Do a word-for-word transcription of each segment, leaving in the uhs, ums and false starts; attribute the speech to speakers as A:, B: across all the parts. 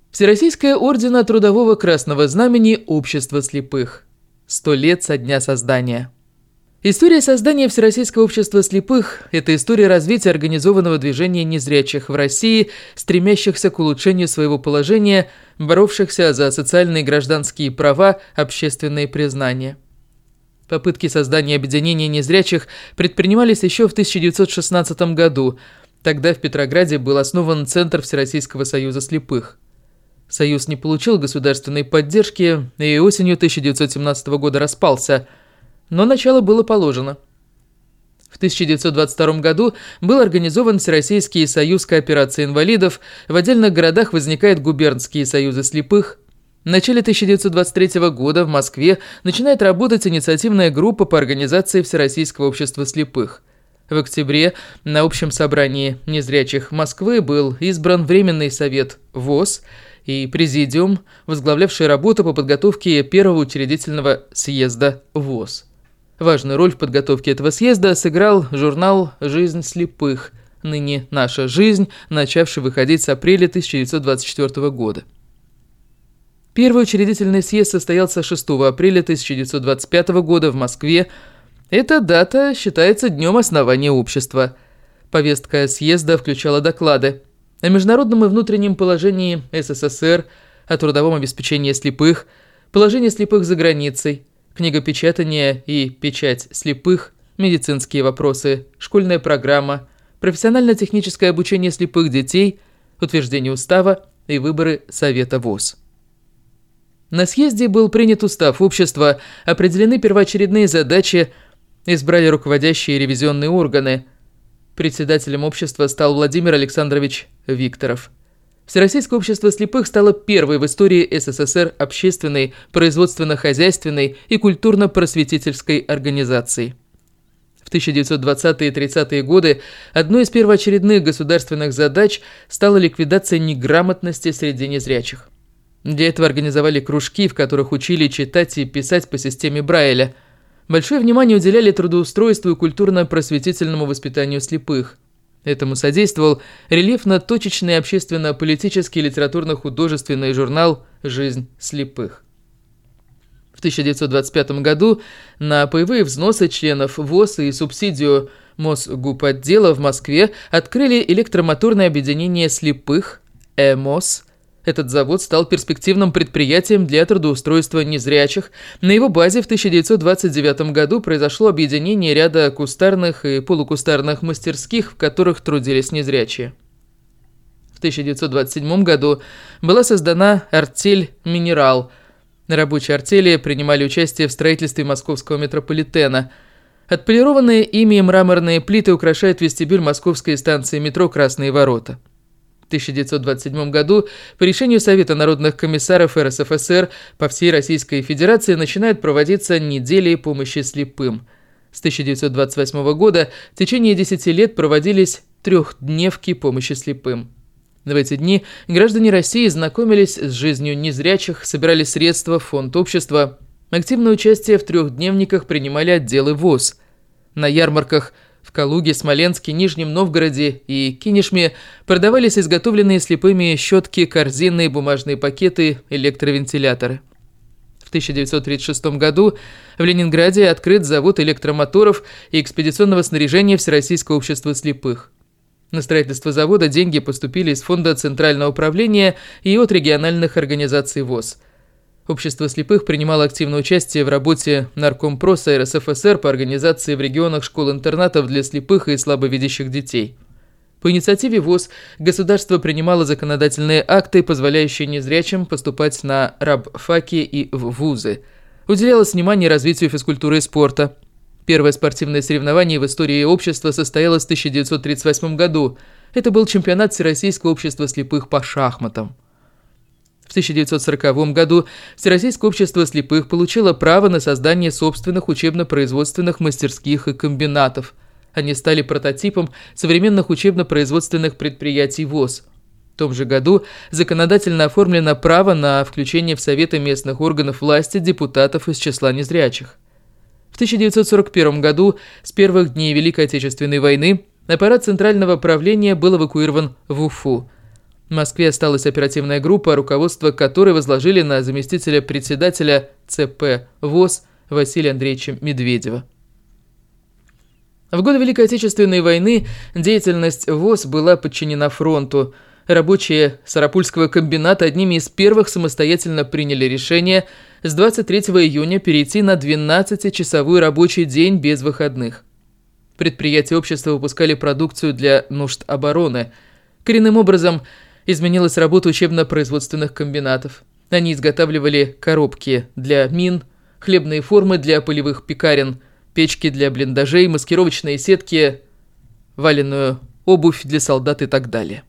A: Всероссийское ордена Трудового Красного Знамени Общества слепых. Сто лет со дня создания. История создания Всероссийского общества слепых – это история развития организованного движения незрячих в России, стремящихся к улучшению своего положения, боровшихся за социальные и гражданские права, общественные признания. Попытки создания объединения незрячих предпринимались еще в тысяча девятьсот шестнадцатом году. Тогда в Петрограде был основан Центр Всероссийского союза слепых. Союз не получил государственной поддержки и осенью тысяча девятьсот семнадцатого года распался, но начало было положено. В тысяча девятьсот двадцать втором году был организован Всероссийский союз кооперации инвалидов, в отдельных городах возникают губернские союзы слепых. В начале тысяча девятьсот двадцать третьего года в Москве начинает работать инициативная группа по организации Всероссийского общества слепых. В октябре на общем собрании незрячих Москвы был избран Временный совет ВОС и президиум, возглавлявший работу по подготовке первого учредительного съезда ВОС. Важную роль в подготовке этого съезда сыграл журнал «Жизнь слепых», ныне «Наша жизнь», начавший выходить с апреля тысяча девятьсот двадцать четвёртого года. Первый учредительный съезд состоялся шестого апреля тысяча девятьсот двадцать пятого года в Москве. Эта дата считается днем основания общества. Повестка съезда включала доклады о международном и внутреннем положении СССР, о трудовом обеспечении слепых, положении слепых за границей, книгопечатание и печать слепых, медицинские вопросы, школьная программа, профессионально-техническое обучение слепых детей, утверждение устава и выборы Совета ВОС. На съезде был принят устав общества, определены первоочередные задачи, избрали руководящие ревизионные органы. Председателем общества стал Владимир Александрович Викторов. Всероссийское общество слепых стало первой в истории СССР общественной, производственно-хозяйственной и культурно-просветительской организацией. В тысяча девятьсот двадцатые и тридцатые годы одной из первоочередных государственных задач стала ликвидация неграмотности среди незрячих. Для этого организовали кружки, в которых учили читать и писать по системе Брайля. Большое внимание уделяли трудоустройству и культурно-просветительному воспитанию слепых. Этому содействовал рельефно-точечный общественно-политический литературно-художественный журнал «Жизнь слепых». В тысяча девятьсот двадцать пятом году на паевые взносы членов ВОС и субсидию Мосгупотдела в Москве открыли электромоторное объединение слепых «ЭМОС». Этот завод стал перспективным предприятием для трудоустройства незрячих. На его базе в тысяча девятьсот двадцать девятом году произошло объединение ряда кустарных и полукустарных мастерских, в которых трудились незрячие. В тысяча девятьсот двадцать седьмом году была создана артель «Минерал». Рабочие артели принимали участие в строительстве московского метрополитена. Отполированные ими мраморные плиты украшают вестибюль московской станции метро «Красные ворота». В тысяча девятьсот двадцать седьмом году по решению Совета народных комиссаров эр эс эф эс эр по всей Российской Федерации начинают проводиться недели помощи слепым. С тысяча девятьсот двадцать восьмого года в течение десяти лет проводились трехдневки помощи слепым. В эти дни граждане России знакомились с жизнью незрячих, собирали средства в фонд общества. Активное участие в трехдневниках принимали отделы ВОС. На ярмарках в Калуге, Смоленске, Нижнем Новгороде и Кинешме продавались изготовленные слепыми щетки, корзины, бумажные пакеты, электровентиляторы. В тысяча девятьсот тридцать шестом году в Ленинграде открыт завод электромоторов и экспедиционного снаряжения Всероссийского общества слепых. На строительство завода деньги поступили из фонда Центрального управления и от региональных организаций ВОС. Общество слепых принимало активное участие в работе Наркомпроса эр эс эф эс эр по организации в регионах школ-интернатов для слепых и слабовидящих детей. По инициативе ВОС государство принимало законодательные акты, позволяющие незрячим поступать на рабфаки и в вузы. Уделялось внимание развитию физкультуры и спорта. Первое спортивное соревнование в истории общества состоялось в тысяча девятьсот тридцать восьмом году. Это был чемпионат Всероссийского общества слепых по шахматам. В тысяча девятьсот сороковом году Всероссийское общество слепых получило право на создание собственных учебно-производственных мастерских и комбинатов. Они стали прототипом современных учебно-производственных предприятий ВОС. В том же году законодательно оформлено право на включение в Советы местных органов власти депутатов из числа незрячих. В тысяча девятьсот сорок первом году, с первых дней Великой Отечественной войны, аппарат Центрального правления был эвакуирован в Уфу. В Москве осталась оперативная группа, руководство которой возложили на заместителя председателя ЦП ВОС Василия Андреевича Медведева. В годы Великой Отечественной войны деятельность ВОС была подчинена фронту. Рабочие Сарапульского комбината одними из первых самостоятельно приняли решение с двадцать третьего июня перейти на двенадцатичасовой рабочий день без выходных. Предприятия общества выпускали продукцию для нужд обороны. Коренным образом изменилась работа учебно-производственных комбинатов. Они изготавливали коробки для мин, хлебные формы для полевых пекарен, печки для блиндажей, маскировочные сетки, валенную обувь для солдат и так далее.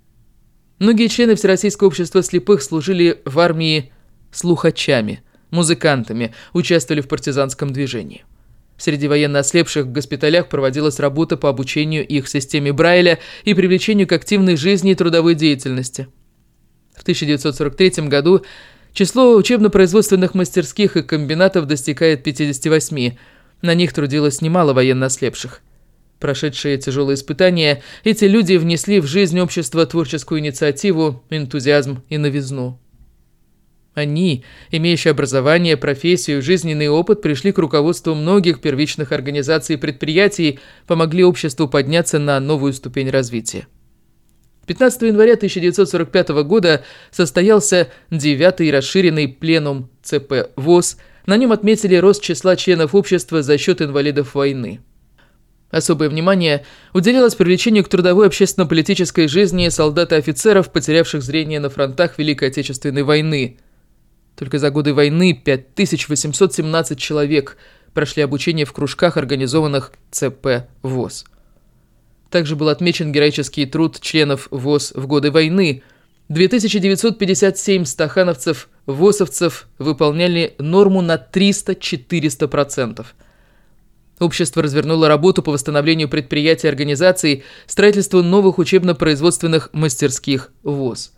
A: Многие члены Всероссийского общества слепых служили в армии слухачами, музыкантами, участвовали в партизанском движении. Среди военно ослепших в госпиталях проводилась работа по обучению их системе Брайля и привлечению к активной жизни и трудовой деятельности. В тысяча девятьсот сорок третьем году число учебно-производственных мастерских и комбинатов достигает пятидесяти восьми. На них трудилось немало военно ослепших. Прошедшие тяжелые испытания, эти люди внесли в жизнь общества творческую инициативу, энтузиазм и новизну. Они, имеющие образование, профессию, жизненный опыт, пришли к руководству многих первичных организаций и предприятий, помогли обществу подняться на новую ступень развития. пятнадцатого января тысяча девятьсот сорок пятого года состоялся девятый расширенный пленум ЦП ВОС. На нем отметили рост числа членов общества за счет инвалидов войны. Особое внимание уделялось привлечению к трудовой общественно-политической жизни солдат и офицеров, потерявших зрение на фронтах Великой Отечественной войны. Только за годы войны пять тысяч восемьсот семнадцать человек прошли обучение в кружках, организованных ЦП ВОС. Также был отмечен героический труд членов ВОС в годы войны. две тысячи девятьсот пятьдесят семь стахановцев-ВОСовцев выполняли норму на триста-четыреста процентов. Общество развернуло работу по восстановлению предприятий и организаций, строительству новых учебно-производственных мастерских ВОС.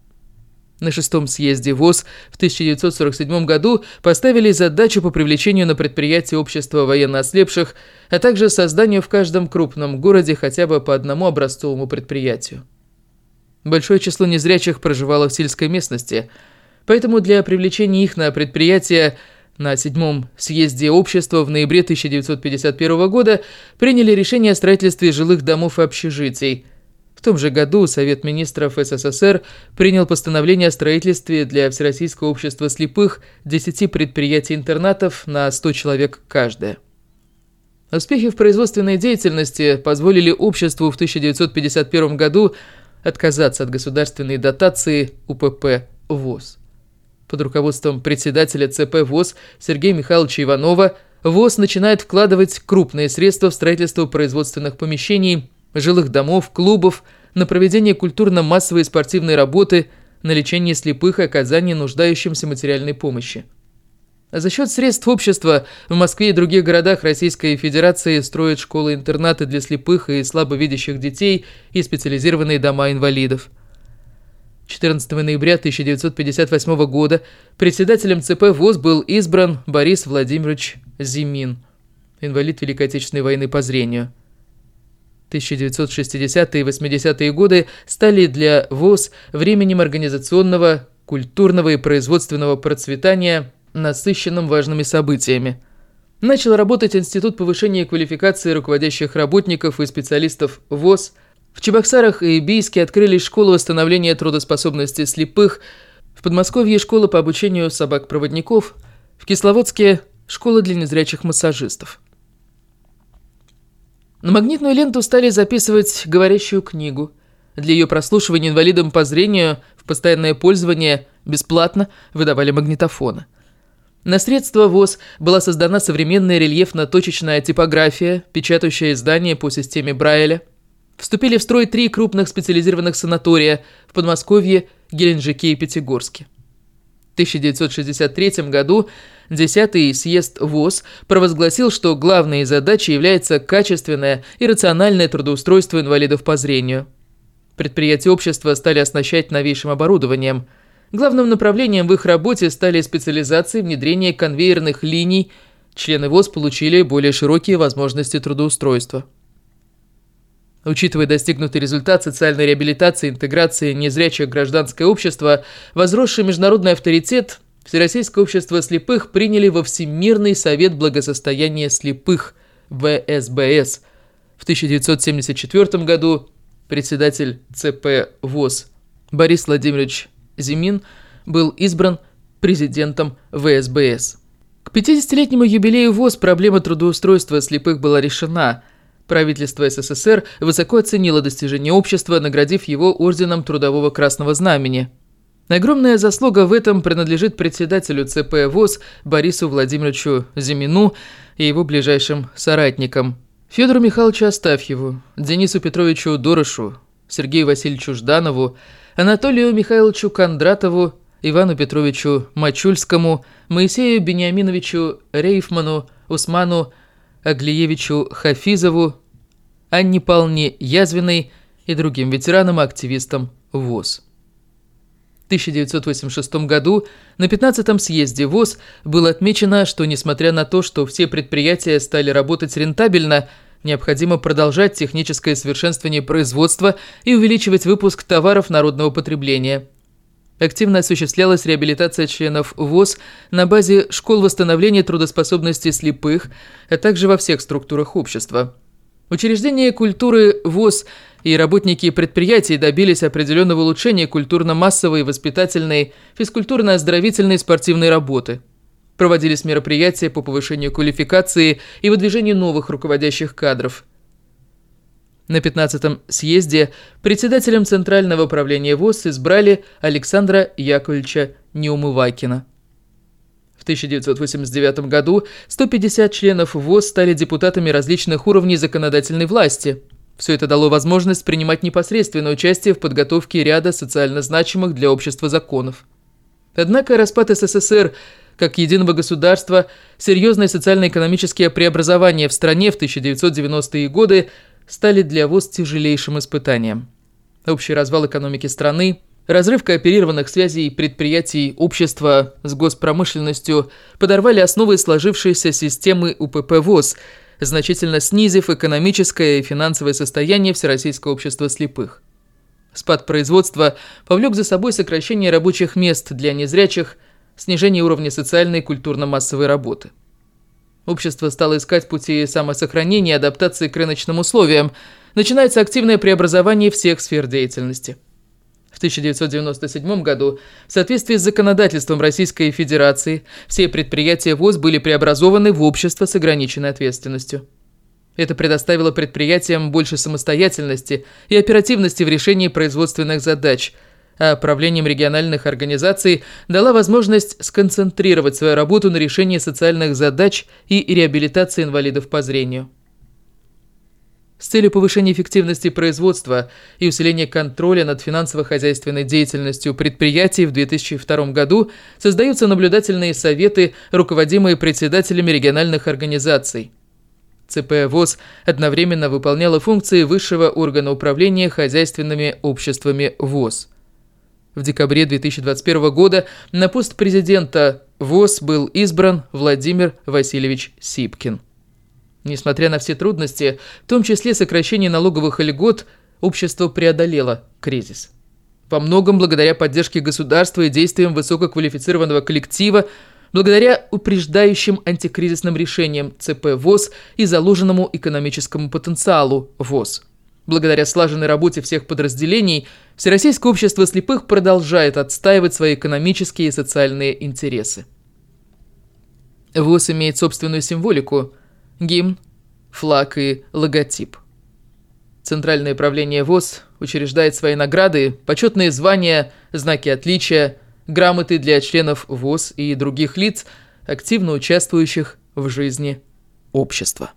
A: На шестом съезде ВОС в тысяча девятьсот сорок седьмом году поставили задачу по привлечению на предприятия общества военно ослепших, а также созданию в каждом крупном городе хотя бы по одному образцовому предприятию. Большое число незрячих проживало в сельской местности, поэтому для привлечения их на предприятия на седьмом съезде общества в ноябре тысяча девятьсот пятьдесят первого года приняли решение о строительстве жилых домов и общежитий. В том же году Совет министров СССР принял постановление о строительстве для Всероссийского общества слепых десяти предприятий-интернатов на сто человек каждое. Успехи в производственной деятельности позволили обществу в тысяча девятьсот пятьдесят первом году отказаться от государственной дотации УПП ВОС. Под руководством председателя ЦП ВОС Сергея Михайловича Иванова ВОС начинает вкладывать крупные средства в строительство производственных помещений, жилых домов, клубов, на проведение культурно-массовой и спортивной работы, на лечение слепых и оказание нуждающимся материальной помощи. За счет средств общества в Москве и других городах Российской Федерации строят школы-интернаты для слепых и слабовидящих детей и специализированные дома инвалидов. четырнадцатого ноября тысяча девятьсот пятьдесят восьмого года председателем ЦП ВОС был избран Борис Владимирович Зимин, инвалид Великой Отечественной войны по зрению. тысяча девятьсот шестидесятые и восьмидесятые годы стали для ВОС временем организационного, культурного и производственного процветания, насыщенным важными событиями. Начал работать Институт повышения квалификации руководящих работников и специалистов ВОС. В Чебоксарах и Бийске открылись школы восстановления трудоспособности слепых, в Подмосковье школа по обучению собак-проводников, в Кисловодске школа для незрячих массажистов. На магнитную ленту стали записывать говорящую книгу. Для ее прослушивания инвалидам по зрению в постоянное пользование бесплатно выдавали магнитофоны. На средства ВОС была создана современная рельефно-точечная типография, печатающее издание по системе Брайля. Вступили в строй три крупных специализированных санатория в Подмосковье, Геленджике и Пятигорске. В тысяча девятьсот шестьдесят третьем году десятый съезд ВОС провозгласил, что главной задачей является качественное и рациональное трудоустройство инвалидов по зрению. Предприятия общества стали оснащать новейшим оборудованием. Главным направлением в их работе стали специализации, внедрение конвейерных линий. Члены ВОС получили более широкие возможности трудоустройства. Учитывая достигнутый результат социальной реабилитации и интеграции незрячих в гражданское общество, возросший международный авторитет, Всероссийское общество слепых приняли во Всемирный совет благосостояния слепых (вэ эс бэ эс). В тысяча девятьсот семьдесят четвёртом году председатель цэ пэ ВОС Борис Владимирович Зимин был избран президентом вэ эс бэ эс. К пятидесятилетнему юбилею ВОС проблема трудоустройства слепых была решена. Правительство эс эс эс эр высоко оценило достижения общества, наградив его орденом Трудового Красного Знамени. Огромная заслуга в этом принадлежит председателю цэ пэ ВОС Борису Владимировичу Зимину и его ближайшим соратникам Федору Михайловичу Астафьеву, Денису Петровичу Дорошу, Сергею Васильевичу Жданову, Анатолию Михайловичу Кондратову, Ивану Петровичу Мачульскому, Моисею Бениаминовичу Рейфману, Усману Аглиевичу Хафизову, Анне Павловне Язвиной и другим ветеранам и активистам ВОС. В тысяча девятьсот восемьдесят шестом году на пятнадцатом съезде ВОС было отмечено, что несмотря на то, что все предприятия стали работать рентабельно, необходимо продолжать техническое совершенствование производства и увеличивать выпуск товаров народного потребления. Активно осуществлялась реабилитация членов ВОС на базе школ восстановления трудоспособности слепых, а также во всех структурах общества. Учреждения культуры ВОС и работники предприятий добились определенного улучшения культурно-массовой, воспитательной, физкультурно-оздоровительной и спортивной работы. Проводились мероприятия по повышению квалификации и выдвижению новых руководящих кадров. На пятнадцатом съезде председателем Центрального управления ВОС избрали Александра Яковлевича Неумывакина. В тысяча девятьсот восемьдесят девятом году сто пятьдесят членов ВОС стали депутатами различных уровней законодательной власти. Все это дало возможность принимать непосредственное участие в подготовке ряда социально значимых для общества законов. Однако распад эс эс эс эр как единого государства, серьезные социально-экономические преобразования в стране в тысяча девятьсот девяностые годы стали для ВОС тяжелейшим испытанием. Общий развал экономики страны, разрыв кооперированных связей предприятий общества с госпромышленностью подорвали основы сложившейся системы у пэ пэ ВОС, значительно снизив экономическое и финансовое состояние Всероссийского общества слепых. Спад производства повлек за собой сокращение рабочих мест для незрячих, снижение уровня социальной и культурно-массовой работы. Общество стало искать пути самосохранения и адаптации к рыночным условиям. Начинается активное преобразование всех сфер деятельности. В тысяча девятьсот девяносто седьмом году в соответствии с законодательством Российской Федерации все предприятия ВОС были преобразованы в общество с ограниченной ответственностью. Это предоставило предприятиям больше самостоятельности и оперативности в решении производственных задач, а правлением региональных организаций дала возможность сконцентрировать свою работу на решении социальных задач и реабилитации инвалидов по зрению. С целью повышения эффективности производства и усиления контроля над финансово-хозяйственной деятельностью предприятий в две тысячи втором году создаются наблюдательные советы, руководимые председателями региональных организаций. цэ пэ ВОС одновременно выполняла функции высшего органа управления хозяйственными обществами ВОС. В декабре две тысячи двадцать первого года на пост президента ВОС был избран Владимир Васильевич Сипкин. Несмотря на все трудности, в том числе сокращение налоговых льгот, общество преодолело кризис. Во многом благодаря поддержке государства и действиям высококвалифицированного коллектива, благодаря упреждающим антикризисным решениям цэ пэ ВОС и заложенному экономическому потенциалу ВОС. Благодаря слаженной работе всех подразделений, Всероссийское общество слепых продолжает отстаивать свои экономические и социальные интересы. ВОС имеет собственную символику – гимн, флаг и логотип. Центральное правление ВОС учреждает свои награды, почетные звания, знаки отличия, грамоты для членов ВОС и других лиц, активно участвующих в жизни общества.